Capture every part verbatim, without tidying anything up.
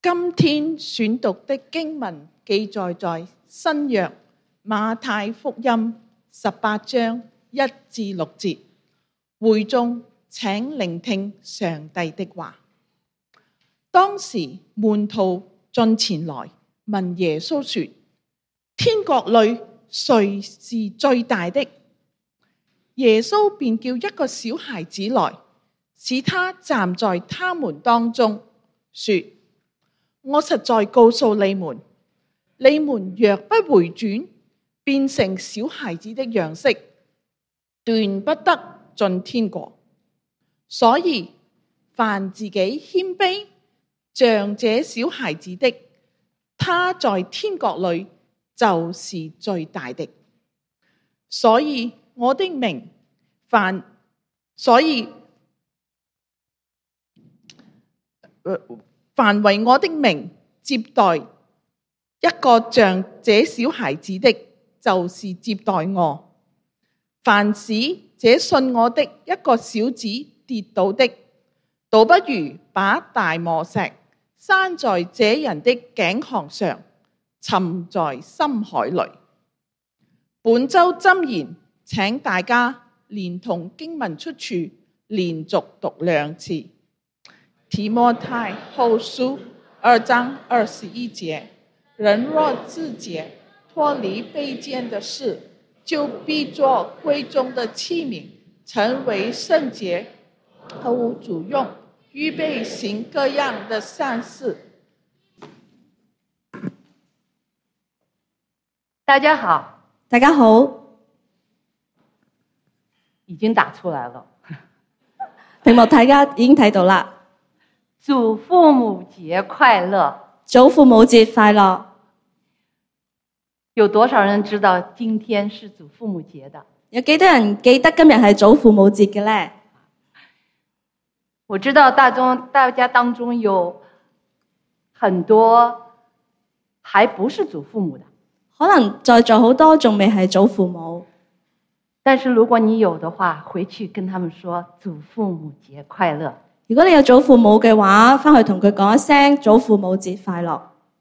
今天選讀的經文記載在新約馬太福音十八章一至六節。會眾請聆聽上帝的話。當時門徒進前來問耶穌說：天國裏誰是最大的？耶穌便叫一個小孩子來，使他站在他們當中，說：我實在告訴你們，你們若不回轉，變成小孩子的樣式，斷不得進天國。所以凡自己謙卑像這小孩子的，他在天國裏就是最大的。所以我的名凡所以、呃、凡為我的名接待一個像這小孩子的，就是接待我。凡使這信我的一個小子跌倒的，倒不如把大磨石拴在這人的頸項上，沉在深海裏。本周箴言，請大家連同經文出處連續讀兩次。提摩太後書二章二十一節：人若自潔，脫離卑賤的事，就必作貴重的器皿，成為聖潔，毫無主用，預備行各樣的善事。 大家好， 大家好， 已經打出來了。 屏幕大家已經睇到啦。 祖父母節快樂！ 祖父母節快樂！ 有多少人知道今天是祖父母節的？ 有幾多人記得今日係祖父母節嘅呢？ 我知道大中大家當中有很多還不是祖父母的， 可能在座好多仲未係祖父母。 但是如果你有的話，回去跟他們說祖父母節快樂。 如果你有祖父母嘅話，返去同佢講一聲祖父母節快樂。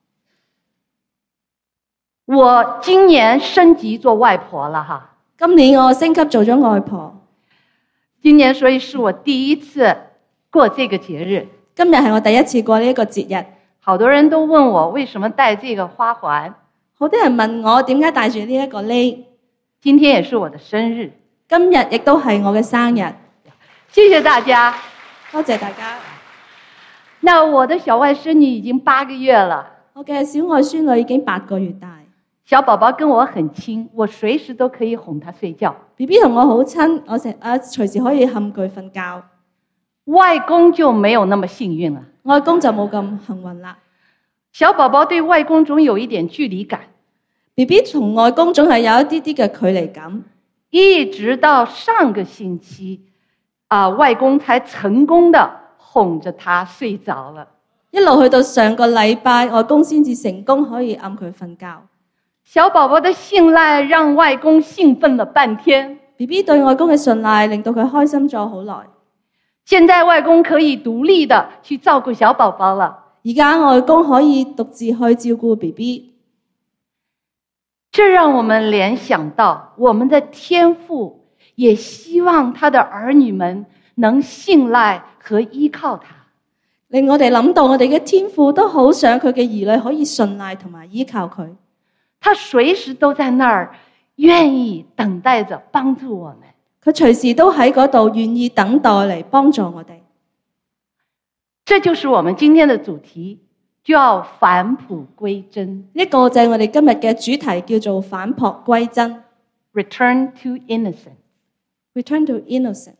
我今年升級做外婆了哈， 今年我升級做咗外婆。 今年所以是我第一次過這個節日。 今日係我第一次過呢一個節日。 好多人都問我為什麼戴這個花環， 好多人問我點解戴住呢一個呢？ 今天也是我的生日， 今日亦都係我嘅生日。 謝謝大家， 多謝大家。 那我的小外甥女已經八個月了， 我嘅小外孫女已經八個月大。 小寶寶跟我很親，我隨時都可以哄她睡覺。 B B 同我好親，我成啊隨時可以冚佢瞓覺。 外公就沒有那麼幸運了， 外公就冇咁幸運啦。 小寶寶對外公總有一點距離感。 B B 同外公總係有一啲啲嘅距離感。 一直到上個星期，啊、呃，外公才成功的哄着他睡着了。 一路去到上個禮拜，外公先至成功可以暗佢瞓覺。 小寶寶的信賴讓外公興奮了半天。 B B 對外公嘅信賴令到佢開心咗好耐。 現在外公可以獨立的去照顧小寶寶了。 而家外公可以獨自去照顧 B B。 這讓我們聯想到我們的天父也希望他的兒女們能信賴和依靠他。 令我哋諗到我哋嘅天父都好想佢嘅兒女可以信賴同埋依靠佢。 他隨時都在那兒願意等待着幫助我們。 佢隨時都喺嗰度願意等待嚟幫助我哋。 這就是我們今天的主題，叫返璞歸真。 呢個就係我哋今日嘅主題，叫做返璞歸真。 Return to innocence. Return to innocence.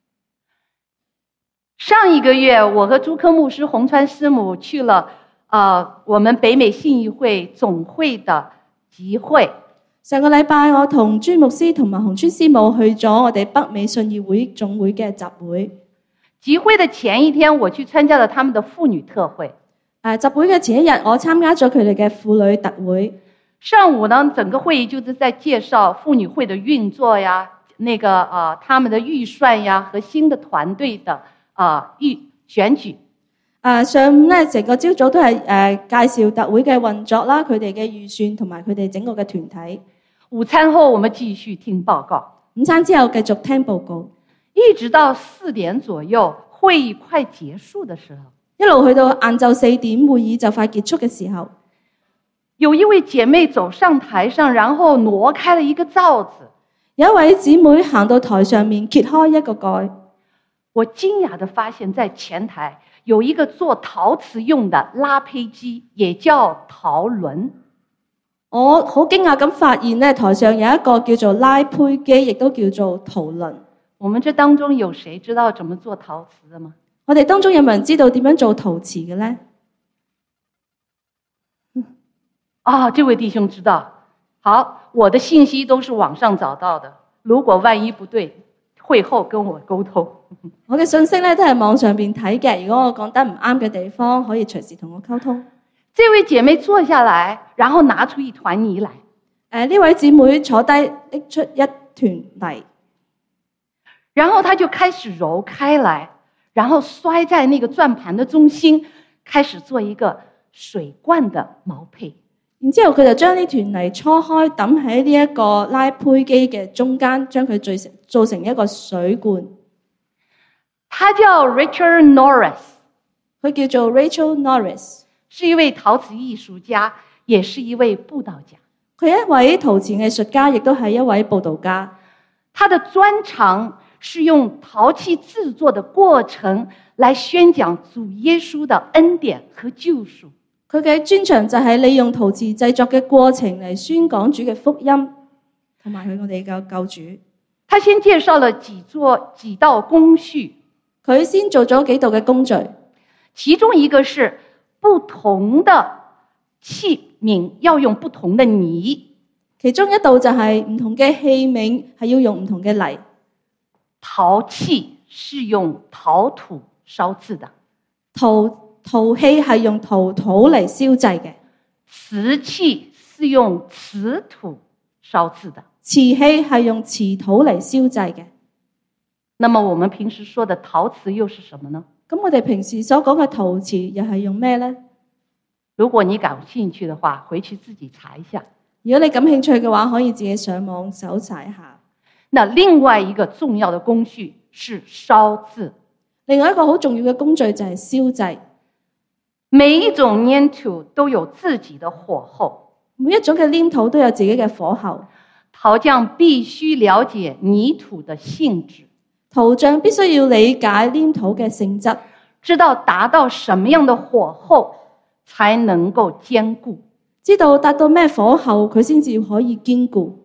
上一個月，我和朱科牧師、洪川師母去了，呃，我們北美信義會總會的集會。 上個禮拜，我同朱牧師同埋洪川師母去咗我哋北美信義會總會嘅集會。 集會的前一天，我去參加了他們的婦女特會。 誒，集會嘅前一日，我參加咗佢哋嘅婦女特會。 上午呢，整個會議就是在介紹婦女會的運作呀，那個呃，他們的預算呀和新的團隊的呃預選舉。 啊，上午咧成個朝早都係誒、呃、介紹特會嘅運作啦，佢哋嘅預算同埋佢哋整個嘅團體。 午餐後我們繼續聽報告， 午餐之後繼續聽報告， 一直到四點左右，會議快結束的時候， 一路去到晏晝四點，會議就快結束嘅時候， 有一位姐妹走上台上，然後挪開了一個罩子。 有一位姊妹行到台上面揭開一個蓋， 我驚訝地發現在前台有一個做陶瓷用的拉坯機，也叫陶輪。 我好驚訝咁發現咧，台上有一個叫做拉坯機，亦都叫做陶輪。 我們這當中有誰知道怎麼做陶瓷的嗎？ 我哋當中有冇人知道點樣做陶瓷嘅呢？ 啊，這位弟兄知道。好，我的信息都是網上找到的，如果萬一不對，會後跟我溝通。 我嘅信息咧都係網上邊睇嘅，如果我講得唔啱嘅地方，可以隨時同我溝通。 這位姐妹坐下來，然後拿出一團泥來。 誒，呢位姊妹坐低拎出一團泥， 然後她就開始揉開來，然後摔在那個轉盤的中心，開始做一個水罐的毛坯。 然之後佢就將呢團泥搓開，抌喺呢一個拉坯機嘅中間，將佢做成做成一個水罐。 他叫 Rachel Norris， 佢叫做 Rachel Norris， 是一位陶瓷藝術家，也是一位佈道家。 佢係一位陶瓷藝術家，亦都係一位佈道家。 他的專長是用陶器製作的過程來宣講主耶穌的恩典和救贖。 佢嘅專長就係利用陶瓷製作嘅過程嚟宣講主嘅福音，同埋佢我哋嘅救主。 他先介紹了幾座幾道工序， 佢先做咗幾道嘅工序， 其中一個是不同的器皿要用不同的泥， 其中一道就係唔同嘅器皿係要用唔同嘅泥。 陶器是用陶土燒製的， 陶陶器係用陶土嚟燒製嘅， 瓷器是用瓷土燒製的， 瓷器係用瓷土嚟燒製嘅。 那麼我們平時說的陶瓷又是什麼呢？ 咁我哋平時所講嘅陶瓷又係用咩呢？ 如果你感興趣的話，回去自己查一下。 如果你感興趣嘅話，可以自己上網搜查一下。 那另外一個重要的工序是燒製， 另外一個好重要嘅工序就係燒製。 每一種黏土都有自己的火候， 每一種嘅黏土都有自己嘅火候。 陶匠必須了解泥土的性質， 陶匠必須要理解黏土嘅性質， 知道達到什麼樣的火候才能夠堅固， 知道達到咩火候佢先至可以堅固。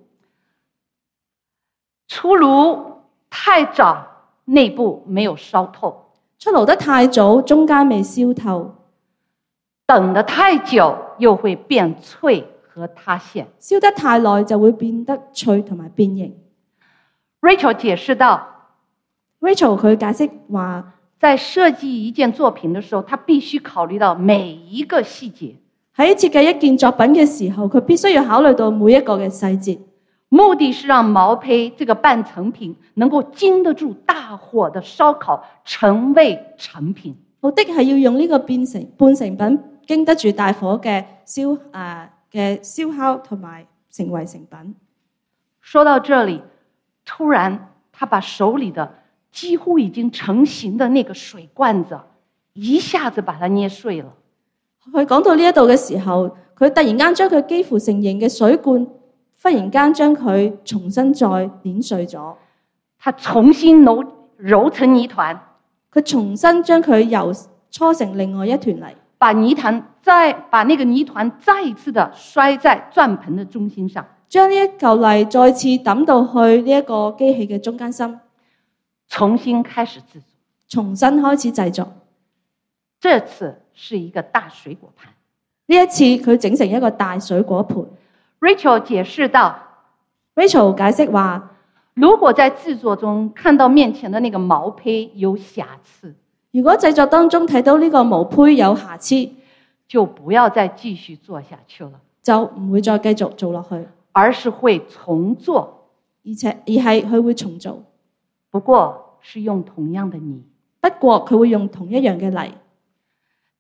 出爐太早，內部沒有燒透； 出爐得太早，中間未燒透； 等得太久，又會變脆和塌陷。 燒得太耐就會變得脆同埋變形。 Rachel 解釋道 Rachel 佢解釋話， 在設計一件作品的時候，他必須考慮到每一個細節。 喺設計一件作品嘅時候，佢必須要考慮到每一個嘅細節。 目的是讓毛坯這個半成品能夠經得住大火的燒烤，成為成品。 目的係要用呢個變成半成品，經得住大火嘅燒誒嘅燒烤，同埋成為成品。 說到這裡，突然他把手裡的幾乎已經成型的那個水罐子，一下子把它捏碎了。 佢講到呢一度嘅時候，佢突然間將佢幾乎成型嘅水罐，忽然間將佢重新再碾碎咗。 他重新揉揉成泥團， 佢重新將佢揉搓成另外一團泥， 把泥團再把那個泥團再一次的摔在轉盤的中心上， 將呢一嚿泥再次抌到去呢一個機器嘅中間心， 重新開始製作， 重新開始製作。 這次是一個大水果盤， 呢一次佢整成一個大水果盤。 Rachel 解釋道 Rachel 解釋話， 如果在製作中看到面前的那個毛坯有瑕疵， 如果製作當中睇到呢個毛坯有瑕疵， 就不要再繼續做下去了， 就唔會再繼續做落去， 而是會重做， 而且而係佢會重做， 不過是用同樣的泥。 不過佢會用同一樣嘅泥。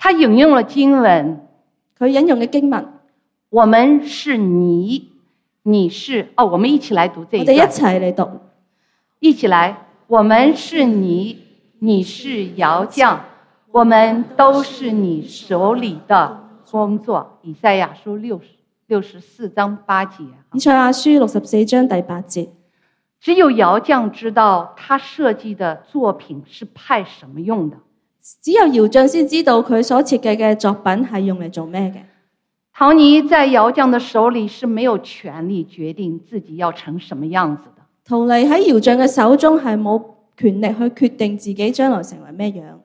他引用了經文， 佢引用嘅經文， 我們是你，你是哦，我們一起來讀這一段。 我哋一齊嚟讀， 一起來，我們是你，你是窯匠，我們都是你手裏的工作。以賽亞書六十六十四章八節。 以賽亞書六十四章第八節。 只有窯匠知道他設計的作品是派什麼用的。 只有窯匠先知道佢所設計嘅作品係用嚟做咩嘅。 陶泥在窯匠的手裏是沒有權利決定自己要成什麼樣子的。 陶泥喺窯匠嘅手中係冇權力去決定自己將來成為咩樣。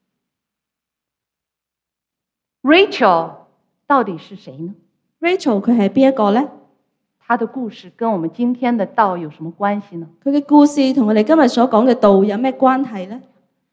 Rachel 到底是誰呢？ Rachel 佢係邊一個呢？ 他的故事跟我們今天的道有什麼關係呢？ 佢嘅故事同我哋今日所講嘅道有咩關係呢？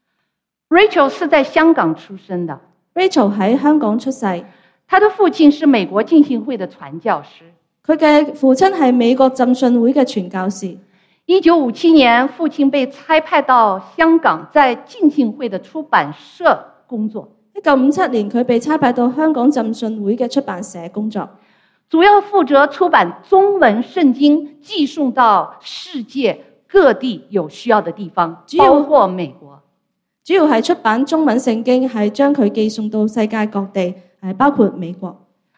Rachel 是在香港出生的。 Rachel 喺香港出世， 他的父親是美國浸信會的傳教師。 佢嘅父親係美國浸信會嘅傳教士。 一九五七年，父親被差派到香港，在浸信會的出版社工作。 一九五七年，佢被差派到香港浸信會嘅出版社工作， 主要負責出版中文聖經，寄送到世界各地有需要的地方，包括美國。 主要係出版中文聖經，係將佢寄送到世界各地，係包括美國。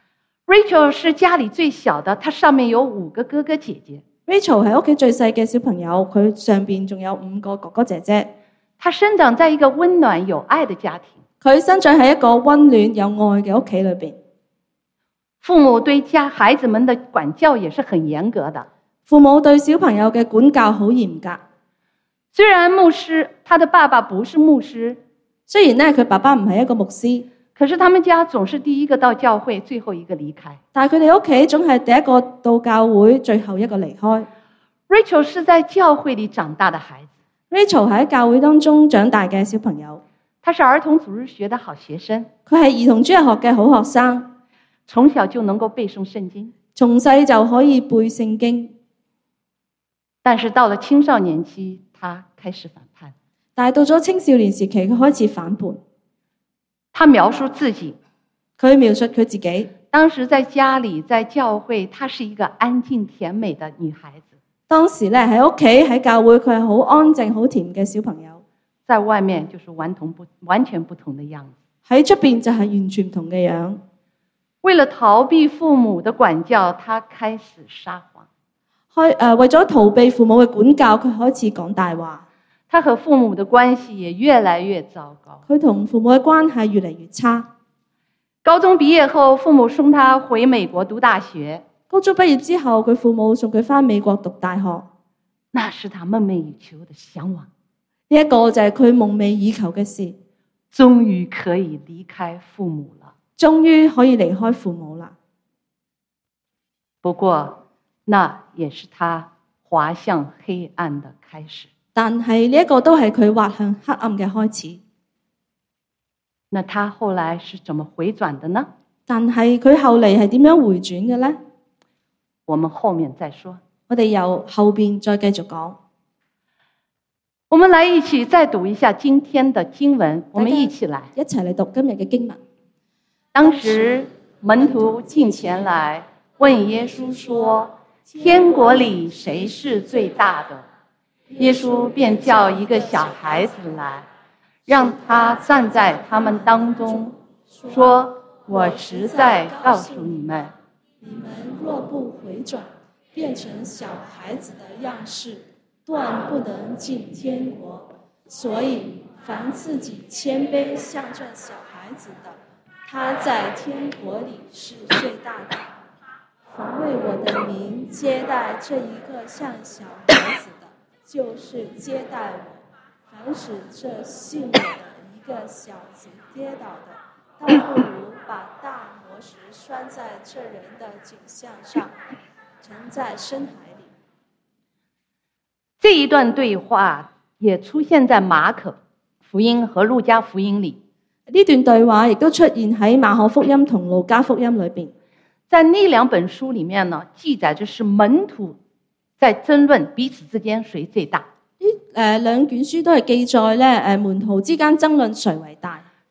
Rachel 是家裏最小的，她上面有五個哥哥姐姐。 Rachel 係屋企最細嘅小朋友，佢上邊仲有五個哥哥姐姐。 她生長在一個溫暖有愛的家庭， 佢生長喺一個溫暖有愛嘅屋企裏邊。 父母對家孩子們的管教也是很嚴格的。 父母對小朋友嘅管教好嚴格。 雖然牧師，他的爸爸不是牧師， 雖然呢佢爸爸唔係一個牧師， 可是他們家總是第一個到教會，最後一個離開。 但係佢哋屋企總係第一個到教會，最後一個離開。 Rachel 是在教會裏長大的孩子。 Rachel 喺教會當中長大嘅小朋友， 他是兒童主日學的好學生， 佢係兒童主日學嘅好學生， 從小就能夠背誦聖經， 從細就可以背聖經。 但是到了青少年期，他開始反叛。 但係到咗青少年時期，佢開始反叛。 他描述自己， 佢描述佢自己， 當時在家裏，在教會，她是一個安靜甜美的女孩子。 當時咧喺屋企喺教會，佢係好安靜好甜嘅小朋友， 在外面就是完同不完全不同的樣子。 喺出邊就係完全唔同嘅樣。 為了逃避父母的管教，他開始撒謊。 開誒、呃、為咗逃避父母嘅管教，佢開始講大話。 他和父母的關係也越來越糟糕。 佢同父母嘅關係越嚟越差。 高中畢業後，父母送他回美國讀大學。 高中畢業之後，佢父母送佢返美國讀大學。 那是他夢寐以求的向往。 呢一個就係佢夢寐以求嘅事。 終於可以離開父母了。 終於可以離開父母啦。 不過，那也是他滑向黑暗的開始。 但係呢一個都係佢滑向黑暗嘅開始。 那他後來是怎麼回轉的呢？ 但係佢後嚟係點樣回轉嘅呢？ 我們後面再說。 我哋由後邊再繼續講。 我們來一起再讀一下今天的經文。我們一起來， 一齊嚟讀今日嘅經文。 當時門徒進前來問耶穌說：天國裡誰是最大的？耶穌便叫一個小孩子來，讓他站在他們當中，說：我實在告訴你們， 你們若不回轉，變成小孩子的樣式，斷不能進天國。所以凡自己謙卑像這小孩子的，他在天國裡是最大的。凡為我的名接待這一個像小孩子的，就是接待我。凡使這信我的一個小子跌倒的，倒不如把大磨石拴在這人的頸項上，沉在深海裡。 這一段對話也出現在馬可福音和路加福音裡。 呢段對話亦都出現喺馬可福音同路加福音裏邊。 在那兩本書裡面呢，記載着是門徒在爭論彼此之間誰最大。 呢誒兩卷書都係記載咧誒門徒之間爭論誰為大。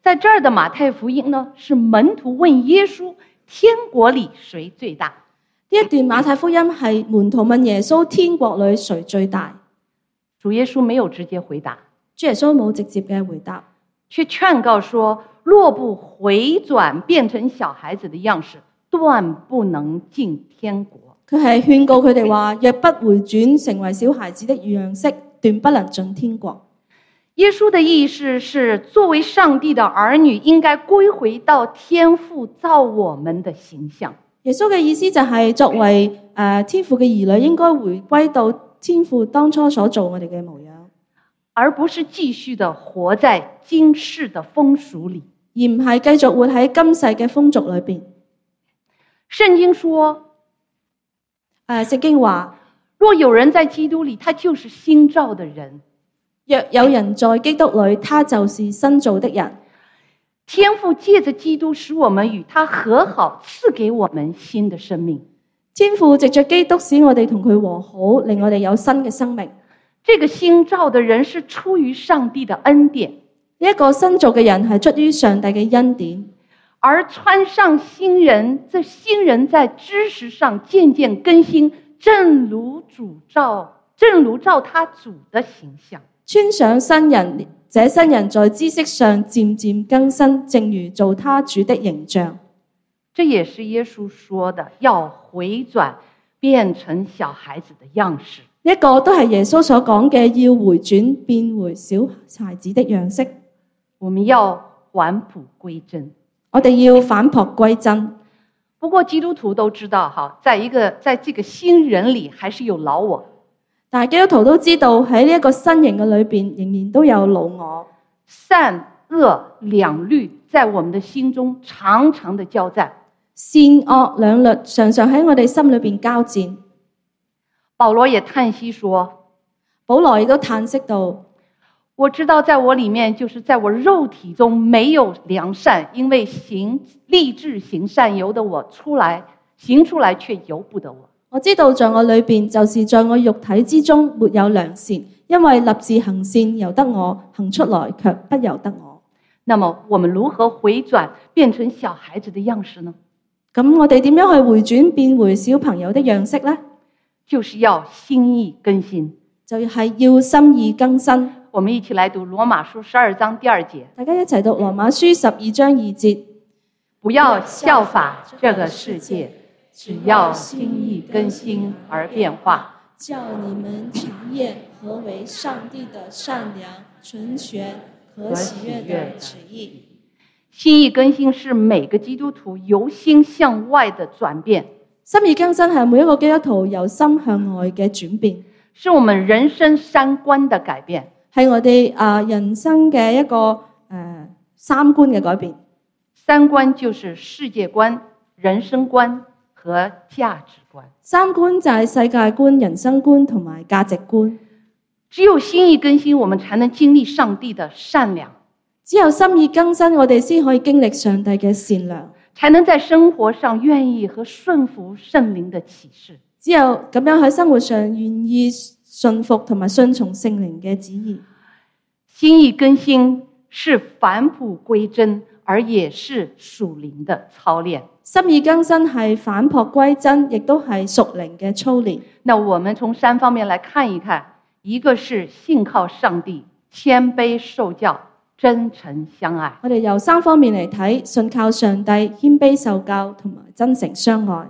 在這兒的馬太福音呢，是門徒問耶穌，天國裏誰最大？ 呢一段馬太福音係門徒問耶穌，天國裏誰最大？ 主耶穌沒有直接回答， 主耶穌冇直接嘅回答， 卻勸告說，若不回轉變成小孩子的樣式，斷不能進天國。 佢係勸告佢哋話，若不回轉成為小孩子的樣式，斷不能進天國。 耶穌的意思是，作為上帝的兒女，應該歸回到天父造我們的形象。 耶穌嘅意思就係，作為誒、呃、天父嘅兒女，應該回歸到天父當初所做我哋嘅模樣， 而不是繼續的活在今世的風俗裏， 而唔係繼續活喺今世嘅風俗裏邊。 聖經說， 誒聖經話， 若有人在基督裏，他就是新造的人。 若有人在基督裏，他就是新造的人。 天父借着基督使我們與他和好，賜給我們新的生命。 天父藉着基督使我哋同佢和好，令我哋有新嘅生命。 這個新造的人是出於上帝的恩典， 呢一個新造嘅人係出於上帝嘅恩典， 而穿上新人，這新人在知識上漸漸更新，正如主照，正如照他主的形象。 穿上新人，這新人在知識上漸漸更新，正如做他主的形象。 這也是耶穌說的，要回轉變成小孩子的樣式。 呢一個都係耶穌所講嘅，要回轉變回小孩子的樣式。 我們要返璞歸真， 我哋要返璞歸真。 不過基督徒都知道，哈，在一個在這個新人裏，還是有老我。 但係基督徒都知道喺呢一個新型嘅裏邊，仍然都有老我， 善惡兩律在我們的心中常常的交戰， 善惡兩律常常喺我哋心裏邊交戰。 保羅也嘆息說， 保羅亦都嘆息道， 我知道在我裏面，就是在我肉體中沒有良善，因為行立志行善由得我出來，行出來卻由不得我。 我知道在我裏邊，就是在我肉體之中沒有良善，因為立志行善由得我，行出來卻不由得我。 那麼我們如何回轉變成小孩子的樣式呢？ 咁我哋點樣去回轉變回小朋友的樣式呢？ 就是要心意更新， 就係要心意更新。 我們一起來讀羅馬書十二章第二節， 大家一齊讀羅馬書十二章二節。 不要效法這個世界，只要心意更新而變化， 叫你們查驗何為上帝的善良、純全和喜悅的旨意。 心意更新是每個基督徒由心向外的轉變， 心意更新係每一個基督徒由心向外嘅轉變， 是我們人生三觀的改變， 係我哋啊人生嘅一個誒、呃、三觀嘅改變。 三觀就是世界觀、人生觀和價值觀。 三觀就係世界觀、人生觀同埋價值觀。 只有心意更新，我們才能經歷上帝的善良。 只有心意更新，我哋先可以經歷上帝嘅善良， 才能在生活上願意和順服聖靈的啟示。 只有咁樣喺生活上願意順服同埋順從聖靈嘅旨意。 心意更新是返璞歸真，而也是屬靈的操練。 心意更新係返璞歸真，亦都係屬靈嘅操練。 那我們從三方面來看一看，一個是信靠上帝，謙卑受教，真誠相愛。 我哋由三方面嚟睇，信靠上帝、謙卑受教同埋真誠相愛。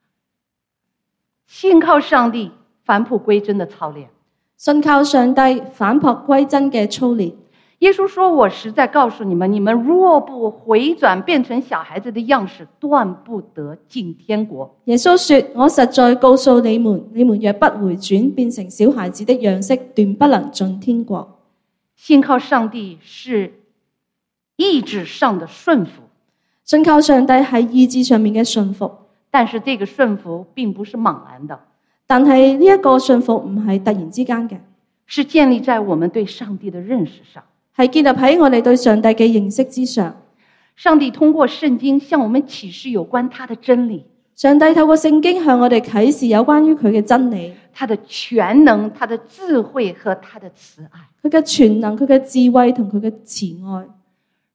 信靠上帝，返璞歸真的操練。 信靠上帝，返璞歸真嘅操練。 耶穌說，我實在告訴你們，你們若不回轉變成小孩子的樣式，斷不得進天國。 耶穌說，我實在告訴你們，你們若不回轉變成小孩子的樣式，斷不能進天國。 信靠上帝是意志上的順服， 信靠上帝係意志上面嘅順服， 但是這個順服並不是猛然的， 但係呢一個順服唔係突然之間嘅， 是建立在我們對上帝的認識上， 係建立喺我哋對上帝嘅認識之上。 上帝通過聖經向我們啟示有關他的真理， 上帝透過聖經向我哋啟示有關於佢嘅真理， 他的全能、他的智慧和他的慈愛。 佢嘅全能、佢嘅智慧同佢嘅慈愛。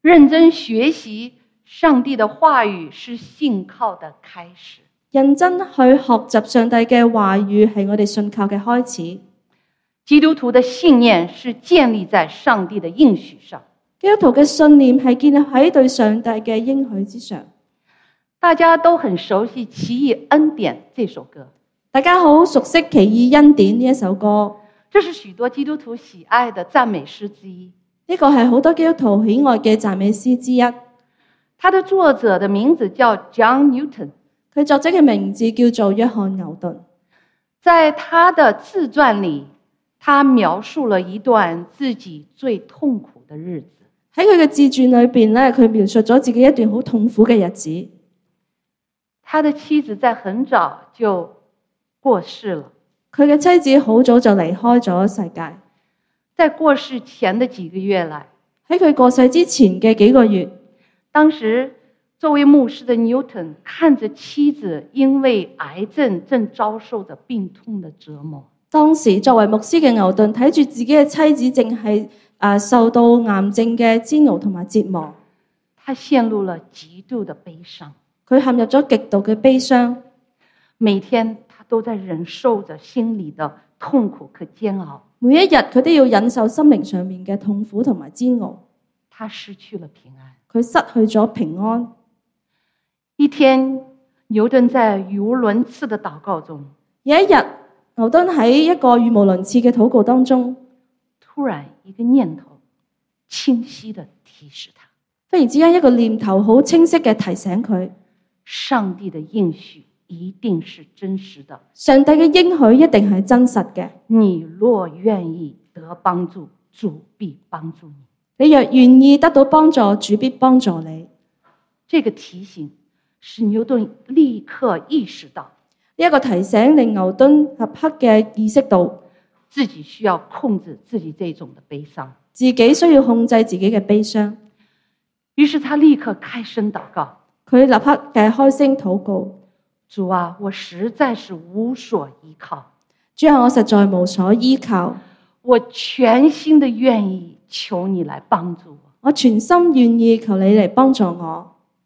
認真學習上帝的話語是信靠的開始。 認真去學習上帝嘅話語係我哋信靠嘅開始。 基督徒的信念是建立在上帝的應許上。 基督徒嘅信念係建立喺對上帝嘅應許之上。 大家都很熟悉《奇異恩典》這首歌， 大家好熟悉《奇異恩典》呢一首歌， 這是許多基督徒喜愛的讚美詩之一。 呢個係好多基督徒喜愛嘅讚美詩之一。 它的作者的名字叫 John Newton， 佢作者嘅名字叫做約翰牛頓。 在他的自傳裡，他描述了一段自己最痛苦的日子。 喺佢嘅自傳裏邊咧，佢描述咗自己一段好痛苦嘅日子。 他的妻子在很早就過世了， 佢嘅妻子好早就離開咗世界。 在過世前的幾個月來， 喺佢過世之前嘅幾個月， 當時作為牧師的 Newton 看着妻子因為癌症正遭受着病痛的折磨。 當時作為牧師嘅牛頓睇住自己嘅妻子正係誒受到癌症嘅煎熬同埋折磨， 他陷入了極度的悲傷。 佢陷入咗極度嘅悲傷， 每天他都在忍受着心裡的痛苦和煎熬。 每一日佢都要忍受心靈上面嘅痛苦同埋煎熬。 他失去了平安， 佢失去咗平安。 一天，牛頓在語無倫次的禱告中， 有一日，牛頓喺一個語無倫次嘅禱告當中， 突然一個念頭清晰地提示他， 忽然之間一個念頭好清晰嘅提醒佢， 上帝的應許一定是真實的。 上帝嘅應許一定係真實嘅。 你若願意得幫助，主必幫助你。 你若願意得到幫助，主必幫助你。 這個提醒使牛頓立刻意識到， 呢一個提醒令牛頓立刻嘅意識到自己需要控制自己這種的悲傷， 自己需要控制自己嘅悲傷。 於是他立刻開聲禱告， 佢立刻嘅開聲禱告： 主啊，我實在是無所依靠。 主啊，我實在無所依靠， 我全心的願意求你來幫助我。 我全心願意求你嚟幫助我。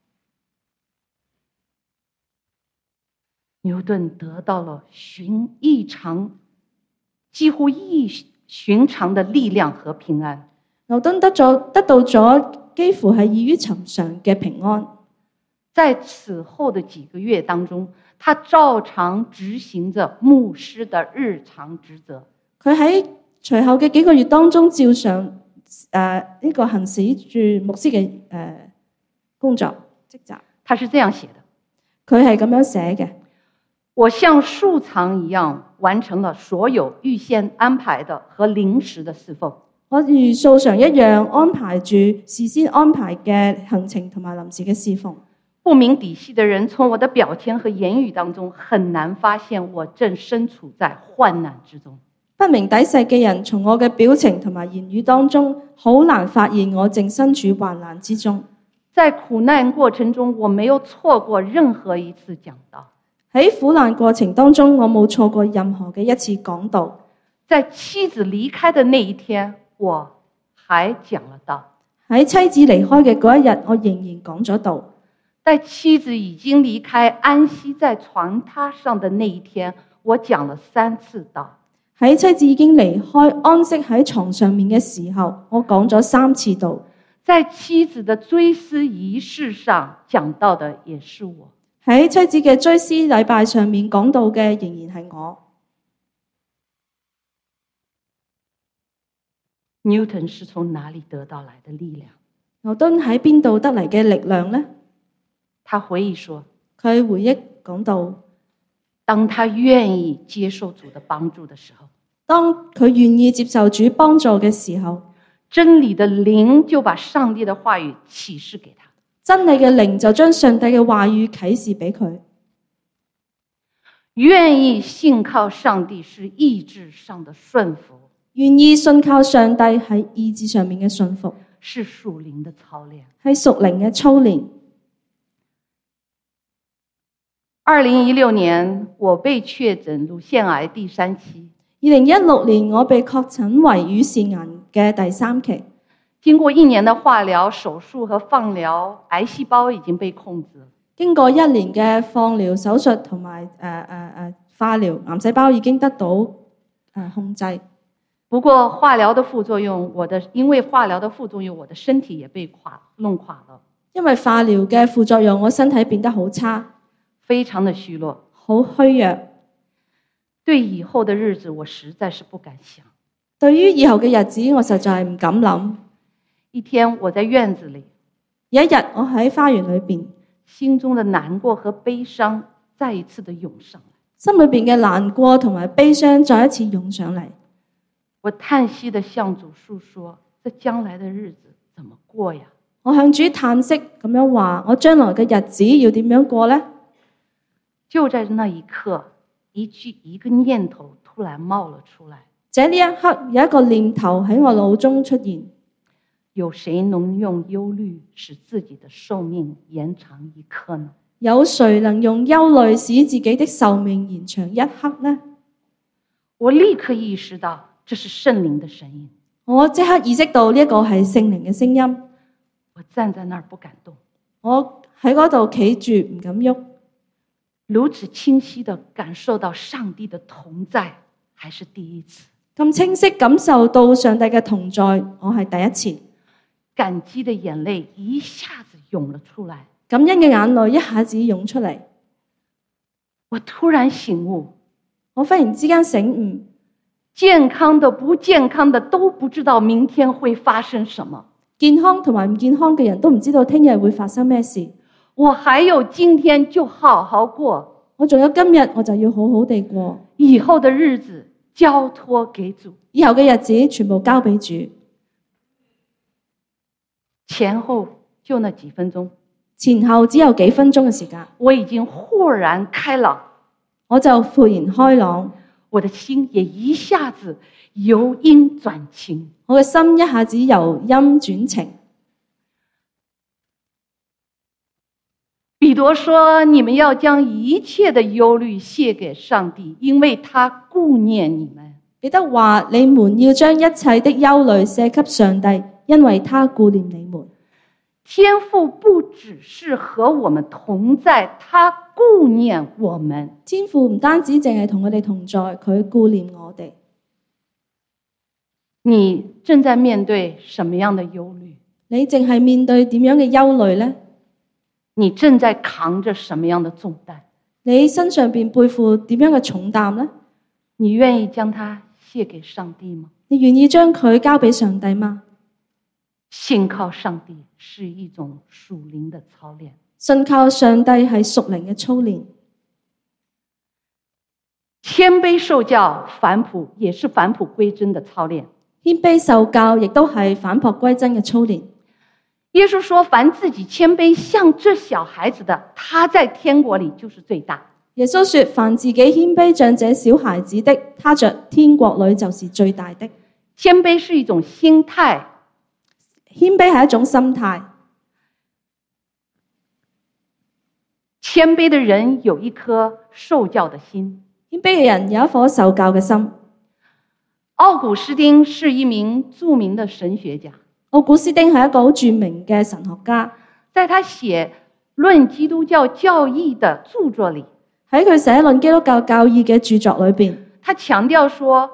牛頓得到了尋異常、幾乎異尋常的力量和平安。 牛頓得咗得到咗幾乎係異於尋常嘅平安。 在此後的幾個月當中，他照常執行着牧師的日常職責。 佢喺隨後嘅幾個月當中，照常誒呢、呃這個行使住牧師嘅誒、呃、工作職責。 他是這樣寫的， 佢係咁樣寫嘅。 我像素常一樣完成了所有預先安排的和臨時的侍奉。 我如素常一樣安排住事先安排嘅行程同埋臨時嘅侍奉。 不明底細的人從我的表情和言語當中很難發現我正身處在患難之中。 不明底細嘅人從我嘅表情同埋言語當中好難發現我正身處患難之中。 在苦難過程中，我沒有錯過任何一次講道。 喺苦難過程當中，我冇錯過任何嘅一次講道。 在妻子離開的那一天，我還講了道。 喺妻子離開嘅嗰一日，我仍然講咗道。 在妻子已經離開安息在床榻上的那一天，我講了三次道。 喺妻子已經離開安息喺床上面嘅時候，我講咗三次道。 在妻子的追思儀式上講到的也是我。 喺妻子嘅追思禮拜上面講到嘅仍然係我。 Newton 是從哪裡得到來的力量？ 牛頓喺邊度得嚟嘅力量呢？ 他回憶說， 佢回憶講到， 當他願意接受主的幫助的時候， 當佢願意接受主幫助嘅時候， 真理的靈就把上帝的話語啟示給他。 真理嘅靈就將上帝嘅話語啟示俾佢。 願意信靠上帝是意志上的順服， 願意信靠上帝係意志上面嘅順服， 是屬靈的操練， 係屬靈嘅操練。 二零一六年，我被確診乳腺癌第三期。 二零一六年，我被確診為乳腺癌嘅第三期。 經過一年的化療、手術和放療，癌細胞已經被控制了。 經過一年嘅放療、手術同埋誒誒誒化療，癌細胞已經得到誒、呃、控制。 不過化療的副作用，我的因為化療的副作用，我的身體也被垮弄垮了。 因為化療嘅副作用，我身體變得好差， 非常的虛弱， 好虛弱。 對以後的日子，我實在是不敢想。 對於以後嘅日子，我實在係唔敢諗。 一天我在院子裏， 有一日我喺花園裏邊， 心中的難過和悲傷再一次的湧上來， 心裏邊嘅難過同埋悲傷再一次湧上嚟。 我嘆息的向主訴說，這將來的日子怎麼過呀？ 我向主嘆息咁樣話，我將來嘅日子要點樣過呢？ 就在那一刻，一句一個念頭突然冒了出來。 這呢一刻有一個念頭喺我腦中出現： 有誰能用憂慮使自己的壽命延長一刻呢？ 有誰能用憂慮使自己的壽命延長一刻呢？ 我立刻意識到這是聖靈的聲音。 我即刻意識到呢一個係聖靈嘅聲音。 我站在那兒不敢動， 我喺嗰度企住唔敢喐。 如此清晰地感受到上帝的同在，還是第一次。 咁清晰感受到上帝嘅同在，我係第一次。 感激的眼淚一下子湧了出來， 感恩嘅眼淚一下子湧出嚟。 我突然醒悟， 我忽然之間醒悟， 健康的不健康的都不知道明天會發生什麼， 健康同埋唔健康嘅人都唔知道聽日會發生咩事。 我還有今天就好好過， 我仲有今日，我就要好好地過。 以後的日子交託給主， 以後嘅日子全部交俾主。 前後就那幾分鐘， 前後只有幾分鐘嘅時間， 我已經豁然開朗， 我就豁然開朗， 我的心也一下子由陰轉晴， 我嘅心一下子由陰轉晴。 彼得說：你們要將一切的憂慮卸給上帝，因為他顧念你們。 彼得話：你們要將一切的憂慮卸給上帝，因為他顧念你們。 天父不只是和我們同在，他顧念我們。 天父唔單止淨係同我哋同在，佢顧念我哋。 你正在面對什麼樣的憂慮？ 你淨係面對點樣嘅憂慮呢？ 你正在扛着什麼樣的重擔？ 你身上邊背負點樣嘅重擔呢？ 你願意將它卸給上帝嗎？ 你願意將佢交俾上帝嗎？ 信靠上帝是一種屬靈的操練。 信靠上帝係屬靈嘅操練。 謙卑受教返璞也是返璞歸真的操練。 謙卑受教亦都係返璞歸真嘅操練。 耶穌說：凡自己謙卑像這小孩子的，他在天國裡就是最大。 耶穌說：凡自己謙卑像這小孩子的，他在天國裡就是最大的。 謙卑是一種心態， 謙卑係一種心態。 謙卑的人有一顆受教的心， 謙卑嘅人有一顆受教嘅心。 奧古斯丁是一名著名的神學家。 奧古斯丁係一個好著名嘅神學家， 在他寫論基督教教義的著作裡， 喺佢寫論基督教教義嘅著作裏邊， 他強調說，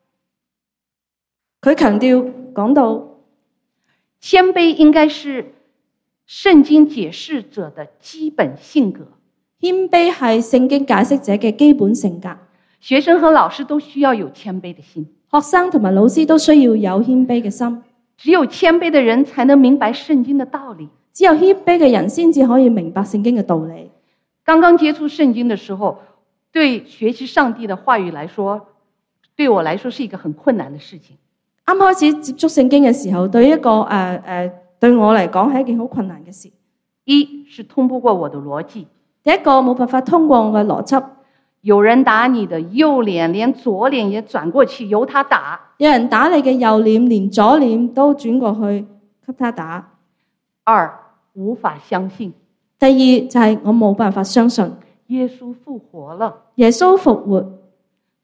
佢強調講到謙卑應該是聖經解釋者的基本性格。 謙卑係聖經解釋者嘅基本性格。 學生和老師都需要有謙卑的心， 學生同埋老師都需要有謙卑嘅心。 只有謙卑的人才能明白聖經的道理。 只有謙卑嘅人先至可以明白聖經嘅道理。 剛剛接觸聖經的時候，對學習上帝的話語來說，對我來說是一個很困難的事情。 啱開始接觸聖經嘅時候，對一個誒誒、呃呃、對我嚟講係一件好困難嘅事。 一是通不過我的邏輯， 第一個冇辦法通過我嘅邏輯。 有人打你的右臉，連左臉也轉過去由他打。 有人打你嘅右臉，連左臉都轉過去給他打。 二，無法相信。 第二就係我冇辦法相信耶穌復活了。 耶穌復活，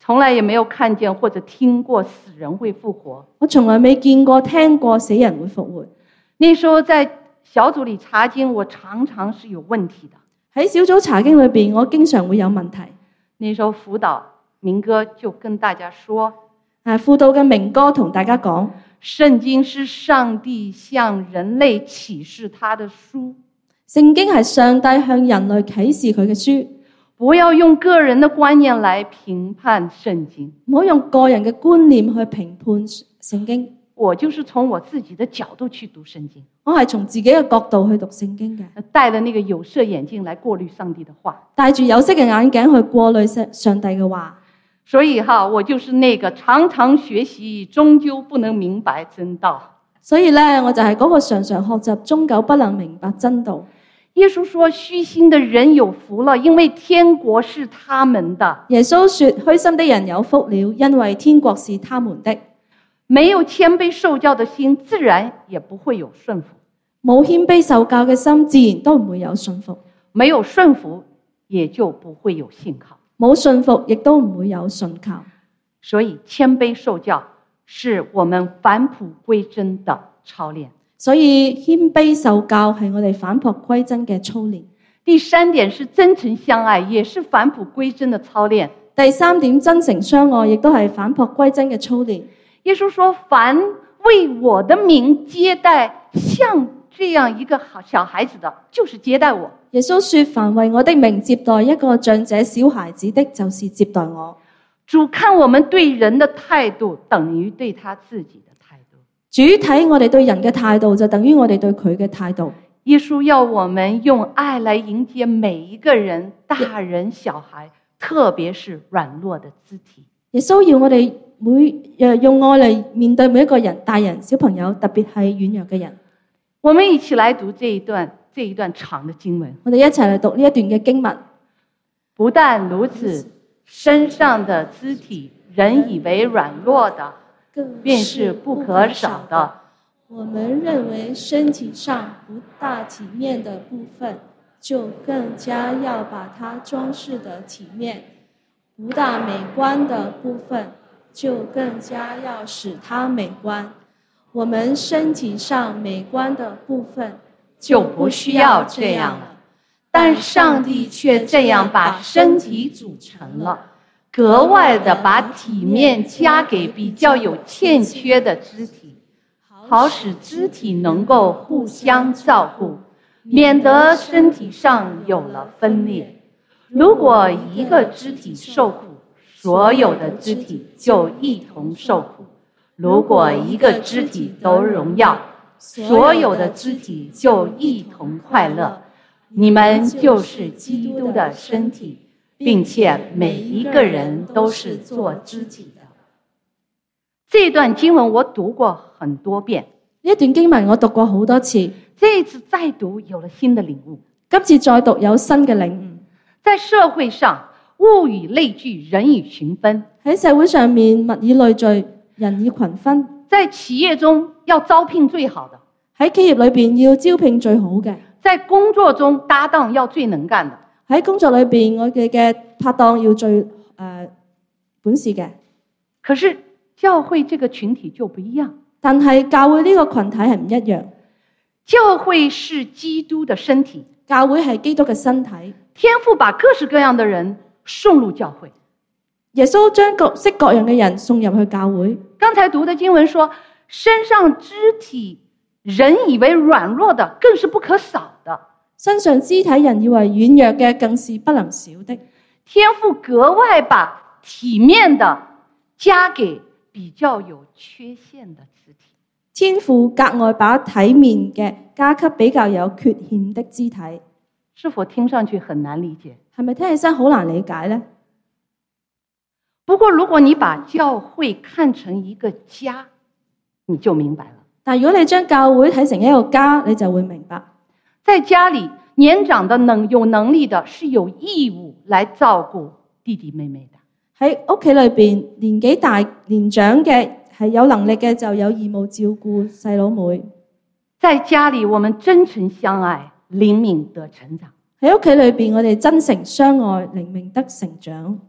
從來也沒有看見或者聽過死人會復活。 我從來未見過聽過死人會復活。 那時候在小組裏查經，我常常是有問題的。 喺小組查經裏邊，我經常會有問題。 那時候輔導明哥就跟大家說， 誒，輔導嘅明哥同大家講， 聖經是上帝向人類啟示他的書， 聖經係上帝向人類啟示佢嘅書。 不要用個人的觀念來評判聖經， 唔好用個人嘅觀念去評判聖經。 我就是從我自己的角度去讀聖經， 我係從自己嘅角度去讀聖經嘅， 戴了那個有色眼鏡來過濾上帝的話， 戴住有色嘅眼鏡去過濾上帝嘅話。 所以哈，我就是那個常常學習，終究不能明白真道。 所以咧，我就係嗰個常常學習，終究不能明白真道。 耶穌說虛心的人有福了，因為天國是他們的。 耶穌說虛心的人有福了，因為天國是他們的。 沒有謙卑受教的心，自然也不會有順服。 冇謙卑受教嘅心，自然都唔會有順服。 沒有順服，也就不會有信靠。 冇順服，亦都唔會有信靠。 所以謙卑受教是我們返璞歸真的操練。 所以謙卑受教係我哋返璞歸真嘅操練。 第三點是真誠相愛，也是返璞歸真的操練。 第三點真誠相愛，亦都係返璞歸真嘅操練。 耶穌說：凡為我的名接待像這樣一個好小孩子的，就是接待我。 耶穌說：凡為我的名接待一個像這小孩子的，就是接待我。 主看我們對人的態度，等於對他自己的態度。 主睇我哋對人嘅態度，就等於我哋對佢嘅態度。 耶穌要我們用愛來迎接每一個人，大人小孩，特別是軟弱的肢體。 耶穌要我哋每誒用愛嚟面對每一個人，大人小朋友，特別係軟弱嘅人。 我們一起來讀這一段這一段長的經文。 我哋一齊嚟讀呢一段嘅經文。 不但如此，身上的肢體，人以為軟弱的，便是不可少的。 我們認為身體上不大體面的部分，就更加要把它裝飾得體面；不大美觀的部分，就更加要使它美觀。我們身體上美觀的部分就不需要這樣了，但上帝卻這樣把身體組成了，格外的把體面加給比較有欠缺的肢體，好使肢體能夠互相照顧，免得身體上有了分裂。如果一個肢體受苦，所有的肢體就一同受苦；如果一個肢體都榮耀，所有的肢體就一同快樂。你們就是基督的身體，並且每一個人都是做肢體的。這段經文我讀過很多遍， 呢段經文我讀過好多次， 這一次再讀有了新的領悟。 今次再讀有新嘅領悟。 在社會上，物以類聚，人以群分。 喺社會上面，物以類聚，人以群分。 在企業中要招聘最好的， 喺企業裏邊要招聘最好嘅。 在工作中搭檔要最能幹的， 喺工作裏邊我哋嘅拍檔要最誒、呃、本事嘅。 可是教會這個群體就不一樣， 但係教會呢個群體係唔一樣。 教會是基督的身體， 教會係基督嘅身體。 天父把各式各樣的人送入教會， 耶穌將各式各樣嘅人送入去教會。 剛才讀的經文說，身上肢體人以為軟弱的，更是不可少的。 身上肢體人以為軟弱嘅，更是不能少的。 天父格外把體面的加給比較有缺陷的肢體。 天父格外把體面嘅加給比較有缺陷的肢體。 是否聽上去很難理解？ 係咪聽起身好難理解呢？ 不過如果你把教會看成一個家，你就明白了。 但如果你將教會睇成一個家，你就會明白。 在家裏，年長的能有能力的是有義務來照顧弟弟妹妹的。喺屋企裏邊，年紀大年長嘅係有能力嘅，就有義務照顧細佬妹。 在家裏，我們真誠相愛，靈命得成長。 喺屋企裏邊，我哋真誠相愛，靈命得成長。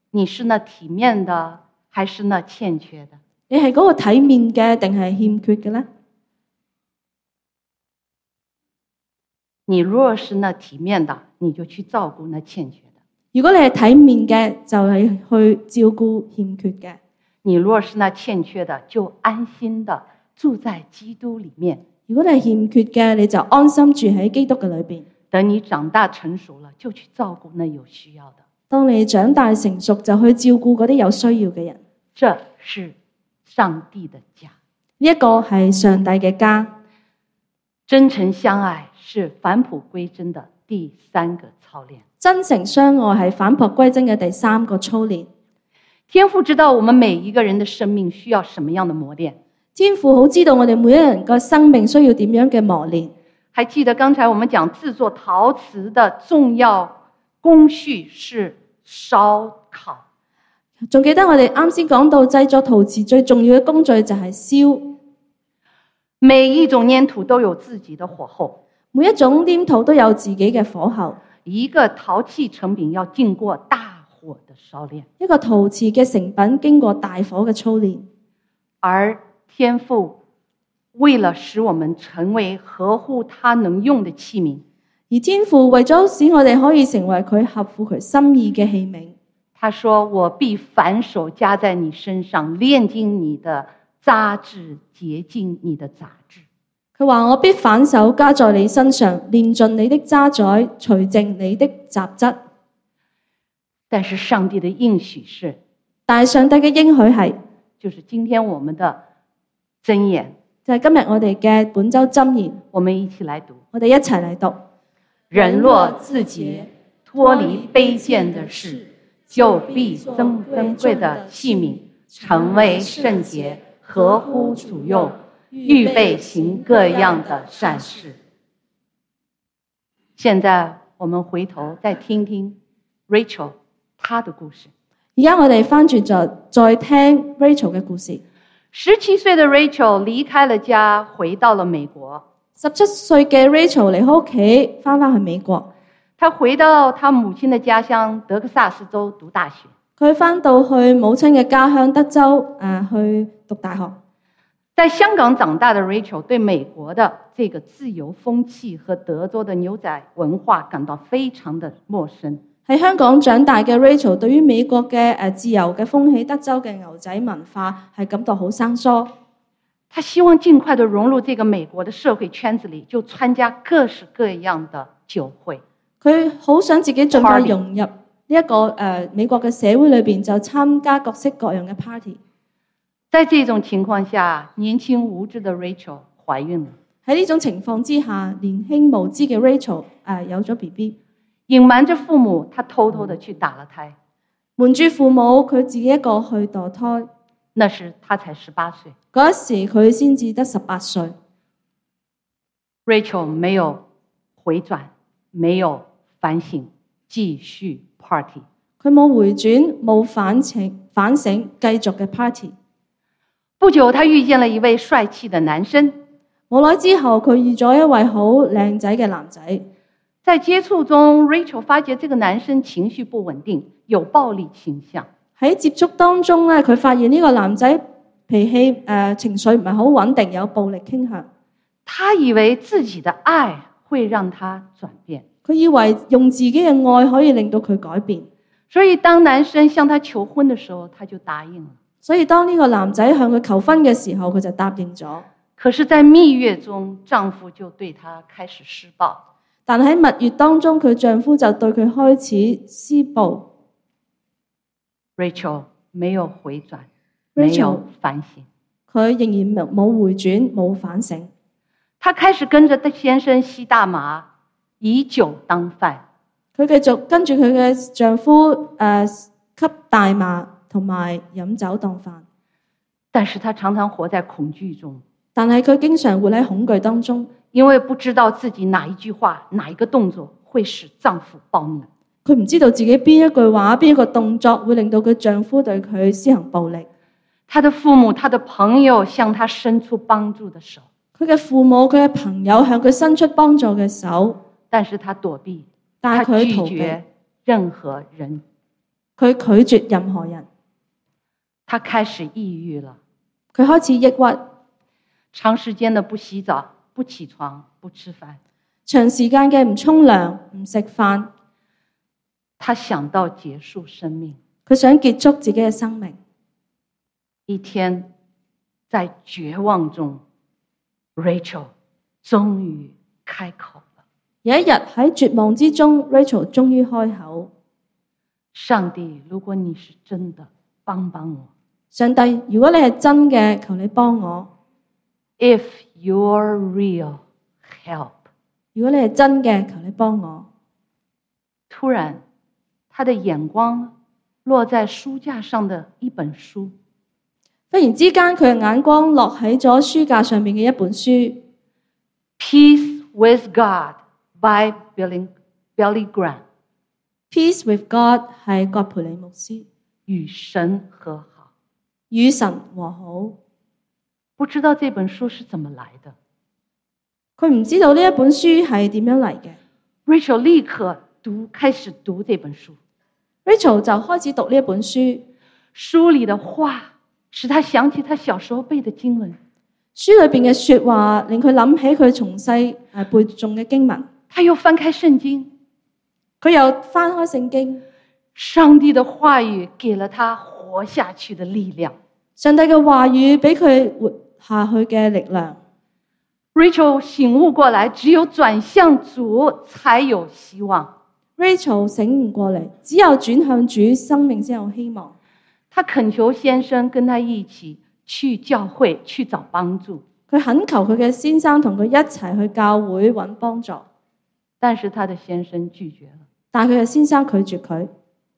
你是那體面的，還是那欠缺的？ 你係嗰個體面嘅定係欠缺嘅呢？ 你若是那體面的，你就去照顧那欠缺的； 如果你係體面嘅，就係去照顧欠缺嘅； 你若是那欠缺的，就安心的住在基督裡面。 如果你係欠缺嘅，你就安心住喺基督嘅裏邊。 等你長大成熟了，就去照顧那有需要的。 當你長大成熟，就去照顧嗰啲有需要嘅人。 這是上帝的家， 呢一個係上帝嘅家。 真誠相愛是返璞歸真的第三個操練。 真誠相愛係返璞歸真嘅第三個操練。 天父知道我們每一個人的生命需要什麼樣的磨練。 天父好知道我哋每一人個生命需要點樣嘅磨練。 還記得剛才我們講製作陶瓷的重要工序是燒烤。 仲記得我哋啱先講到製作陶瓷最重要嘅工序就係燒。 每一種黏土都有自己的火候， 每一種黏土都有自己嘅火候。 一個陶器成品要經過大火的燒煉， 一個陶瓷嘅成品經過大火嘅操練。 而天父為了使我們成為合乎他能用的器皿， 而天父為咗使我哋可以成為佢合乎佢心意嘅器皿， 他說：我必反手加在你身上，煉盡你的雜質，潔淨你的雜質。 佢話我必反手加在你身上，煉盡你的渣滓，除淨你的雜質。 但是上帝的應許是， 但係上帝嘅應許係， 就是今天我們的箴言， 就係今日我哋嘅本週箴言， 我們一起來讀， 我哋一齊嚟讀。 人若自潔，脫離卑賤的事，就必尊珍貴的器皿，成為聖潔，合乎主用，預備行各樣的善事。現在我們回頭再聽聽 Rachel 她的故事。 而家我哋翻轉就再聽 Rachel 嘅故事。 十七歲的 Rachel 離開了家，回到了美國。 十七歲嘅 Rachel 離開屋企，翻返去美國。 她回到她母親的家鄉德克薩斯州讀大學。 佢翻到去母親嘅家鄉德州，誒、呃、去讀大學。 在香港長大的 Rachel 對美國的這個自由風氣和德州的牛仔文化感到非常的陌生。 喺香港長大嘅 Rachel 對於美國嘅誒自由嘅風氣、德州嘅牛仔文化係感到好生疏。 他希望盡快的融入這個美國的社會圈子裏，就參加各式各樣的酒會。 佢好想自己盡快融入呢一個誒美國嘅社會裏邊，就參加各式各樣嘅 party。 在這種情況下，年輕無知的 Rachel 懷孕了。 喺呢種情況之下，年輕無知嘅 Rachel 誒有咗 B B。 隱瞞着父母，他偷偷的去打了胎。 瞞住父母，佢自己一個去墮胎。 那時他才十八歲。 嗰時佢先至得十八歲。 Rachel 沒有回轉，沒有反省，繼續 party。 佢冇回轉，冇反省，反省繼續嘅 party。 不久，他遇見了一位帥氣的男生。 冇耐之後，佢遇咗一位好靚仔嘅男仔。 在接觸中 ，Rachel 發覺這個男生情緒不穩定，有暴力傾向。 喺接觸當中咧，佢發現呢個男仔脾氣誒、呃、情緒唔係好穩定，有暴力傾向。 他以為自己的愛會讓他轉變， 佢以為用自己嘅愛可以令到佢改變。 所以當男生向他求婚的時候，他就答應了。 所以當呢個男仔向佢求婚嘅時候，佢就答應咗。 可是，在蜜月中，丈夫就對她開始施暴。 但喺蜜月當中，佢丈夫就對佢開始施暴。 Rachel 沒有回轉，沒有反省， 佢仍然冇回轉，冇反省。 她開始跟着先生吸大麻，以酒當飯。佢繼續跟住佢嘅丈夫誒、呃、吸大麻同埋飲酒當飯。 但是她常常活在恐懼中。 但係佢經常活喺恐懼當中。 因為不知道自己哪一句話、哪一個動作會使丈夫暴怒， 佢唔知道自己邊一句話、邊一個動作會令到佢丈夫對佢施行暴力。 他的父母、他的朋友向他伸出幫助的手， 佢嘅父母、佢嘅朋友向佢伸出幫助嘅手， 但是他躲避， 但係佢逃避拒絕任何人佢拒絕任何人， 他開始抑鬱了， 佢開始抑鬱， 長時間的不洗澡、不起床、不吃飯， 長時間嘅唔沖涼、唔食飯， 他想到結束生命。 佢想結束自己嘅生命。 一天，在絕望中 ，Rachel 終於開口了。 有一日喺絕望之中 ，Rachel 終於開口： 上帝，如果你是真的，幫幫我。 上帝，如果你係真嘅，求你幫我。 If you're real, help。 如果你係真嘅，求你幫我。 突然，他的眼光落在書架上的一本書。 忽然之間，佢嘅眼光落喺咗書架上面嘅一本書。 Peace with God by Billy Billy Graham。 Peace with God 係葛培理牧師。 與神和好， 與神和好。 不知道這本書是怎麼來的。 佢唔知道呢一本書係點樣嚟嘅。 Rachel 立刻讀，開始讀這本書。 Rachel 就開始讀呢一本書。 書裡的話使他想起他小時候背的經文。 書裏邊嘅說話令佢諗起佢從細誒背誦嘅經文。 他又翻開聖經， 佢又翻開聖經。 上帝的話語給了他活下去的力量。 上帝嘅話語俾佢活下去嘅力量。 Rachel 醒悟過來，只有轉向主才有希望。 Rachel 醒悟過嚟，只有轉向主，生命先有希望。 他懇求先生跟他一起去教會去找幫助。 佢懇求佢嘅先生同佢一齊去教會揾幫助， 但是他的先生拒絕了。 但係佢嘅先生拒絕佢。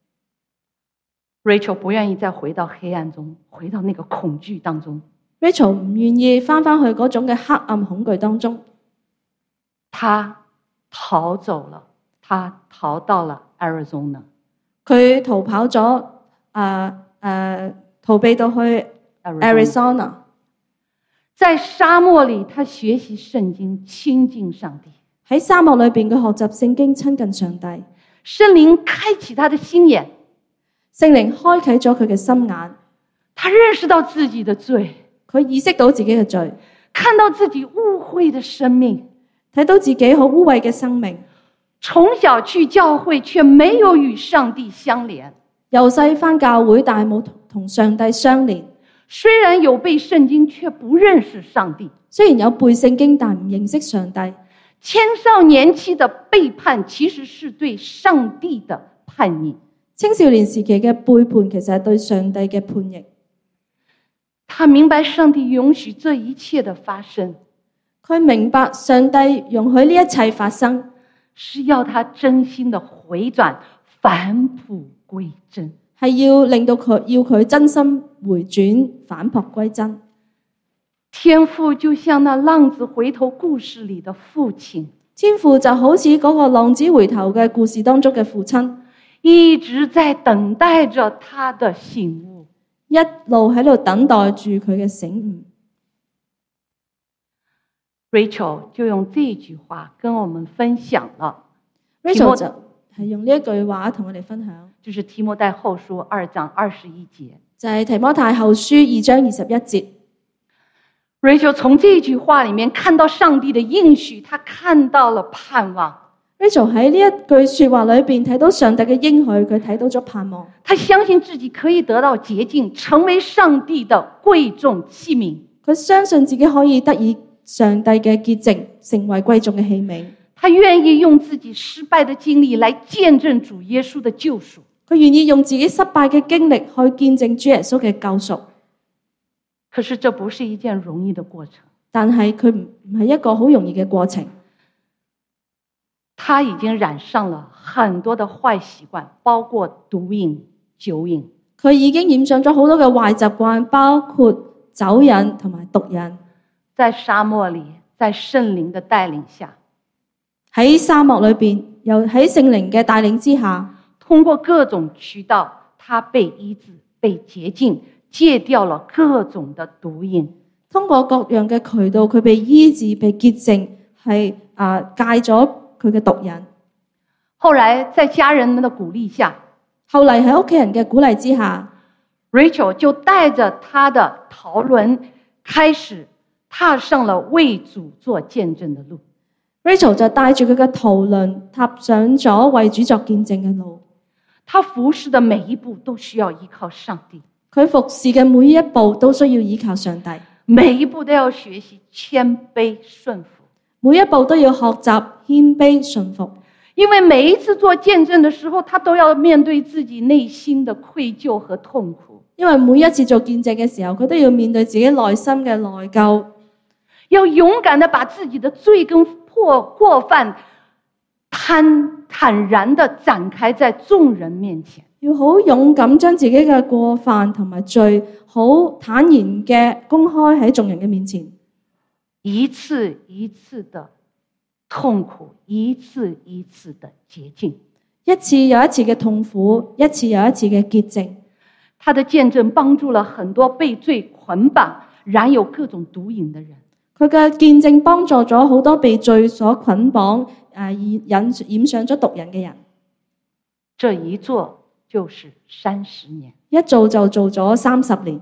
Rachel 不願意再回到黑暗中，回到那個恐懼當中。 Rachel 唔願意翻返去嗰種嘅黑暗恐懼當中。 他逃走了，他逃到了 Arizona。 佢逃跑咗，誒、呃、誒、呃，逃避到去 Arizona。 在沙漠裏，他學習聖經，親近上帝。 喺沙漠裏邊，佢學習聖經，親近上帝。 聖靈開啟他的心眼。 聖靈開啟咗佢嘅心眼， 他認識到自己的罪， 佢意識到自己嘅罪， 看到自己污穢的生命， 睇到自己好污穢嘅生命。 從小去教會，卻沒有與上帝相連。 由細返教會，但係冇同上帝相連。 雖然有背聖經，卻不認識上帝。 雖然有背聖經，但唔認識上帝。 青少年期的背叛，其實是對上帝的叛逆。 青少年時期嘅背叛，其實係對上帝嘅叛逆。 他明白上帝允許這一切的發生， 佢明白上帝容許呢一切發生， 是要他真心的回轉，返璞歸真， 係要令到佢要佢真心回轉，返璞歸真。 天父就像那浪子回頭故事裏的父親， 天父就好似嗰個浪子回頭嘅故事當中嘅父親， 一直在等待着他的醒悟， 一路喺度等待住佢嘅醒悟。 Rachel 就用這句話跟我們分享了。 Rachel 就係用呢一句話同我哋分享， 就是提摩太後書二章二十一節， 就係提摩太後書二章二十一節。 Rachel 從這句話裡面看到上帝的應許，他看到了盼望。 Rachel 喺呢一句說話裏邊睇到上帝嘅應許，佢睇到咗盼望。 他相信自己可以得到潔淨，成為上帝的貴重器皿。 佢相信自己可以得以上帝嘅潔淨，成為貴重嘅器皿。 他願意用自己失敗的經歷來見證主耶穌的救贖。 佢願意用自己失敗嘅經歷去見證主耶穌嘅救贖。 可是這不是一件容易的過程。 但係佢唔唔係一個好容易嘅過程。 他已經染上了很多的壞習慣，包括毒癮、酒癮。 佢已經染上咗好多嘅壞習慣，包括酒癮同埋毒癮。 在沙漠裏，在聖靈的帶領下， 喺沙漠裏邊，又喺聖靈嘅帶領之下， 通過各種渠道，他被醫治、被潔淨，戒掉了各種的毒癮。 通過各樣嘅渠道，佢被醫治、被潔淨，係啊戒咗佢嘅毒癮。 後來在家人們的鼓勵下， 後嚟喺屋企人嘅鼓勵之下 ，Rachel 就帶着她的頭輪，開始踏上了為主做見證的路。 Rachel 就帶住佢嘅頭輪踏上咗為主作見證嘅路。 她服侍的每一步都需要依靠上帝， 佢服侍嘅每一步都需要依靠上帝， 每一步都要學習謙卑順服， 每一步都要學習謙卑順服。 因為每一次做見證的時候，她都要面對自己內心的愧疚和痛苦。 因為每一次做見證嘅時候，佢都要面對自己內心嘅內疚， 要勇敢地把自己的罪跟破過犯坦坦然地展開在眾人面前， 要好勇敢將自己嘅過犯同埋罪好坦然嘅公開喺眾人嘅面前， 一次一次的痛苦，一次一次的潔淨， 一次又一次嘅痛苦，一次又一次嘅潔淨。 他的見證幫助了很多被罪捆綁、染有各種毒癮的人。 佢嘅見證幫助咗好多被罪所捆綁、誒染染上咗毒癮嘅人。 這一做就是三十年， 一做就做咗三十年。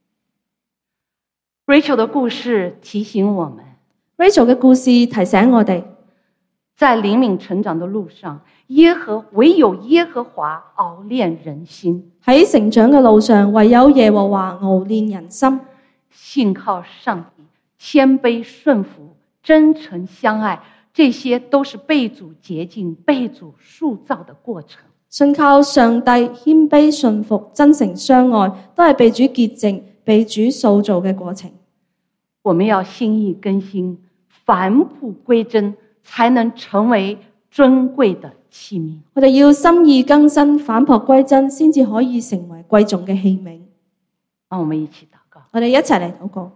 Rachel 的故事提醒我們 ，Rachel 嘅故事提醒我哋， 在靈命成長的路上，耶和唯有耶和華熬煉人心。 喺成長嘅路上，唯有耶和華熬煉人心。 信靠上帝，謙卑順服，真誠相愛，這些都是被主潔淨、被主塑造的過程。 信靠上帝，謙卑順服，真誠相愛，都係被主潔淨、被主塑造嘅過程。 我們要心意更新，返璞歸真，才能成為尊貴的器皿。 我哋要心意更新，返璞歸真，先至可以成為貴重嘅器皿。 讓我們一起禱告。 我哋一齊嚟禱告。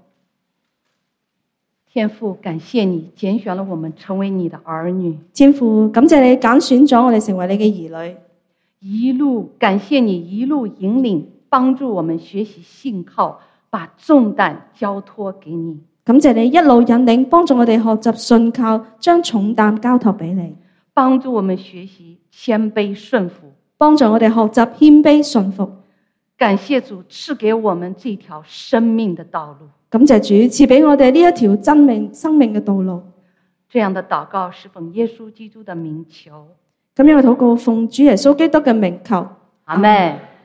天父，感謝你揀選了我們成為你的兒女。 天父，感謝你揀選咗我哋成為你嘅兒女。 一路感謝你一路引領，幫助我們學習信靠，把重擔交託給你。 感謝你一路引領，幫助我哋學習信靠，將重擔交託俾你。 幫助我們學習謙卑順服， 幫助我哋學習謙卑順服。 感謝主賜給我們這條生命的道路。 感謝主賜俾我哋呢一條真命生命嘅道路。 這樣的禱告是奉耶穌基督的名求。 咁樣嘅禱告奉主耶穌基督嘅名求。 阿們。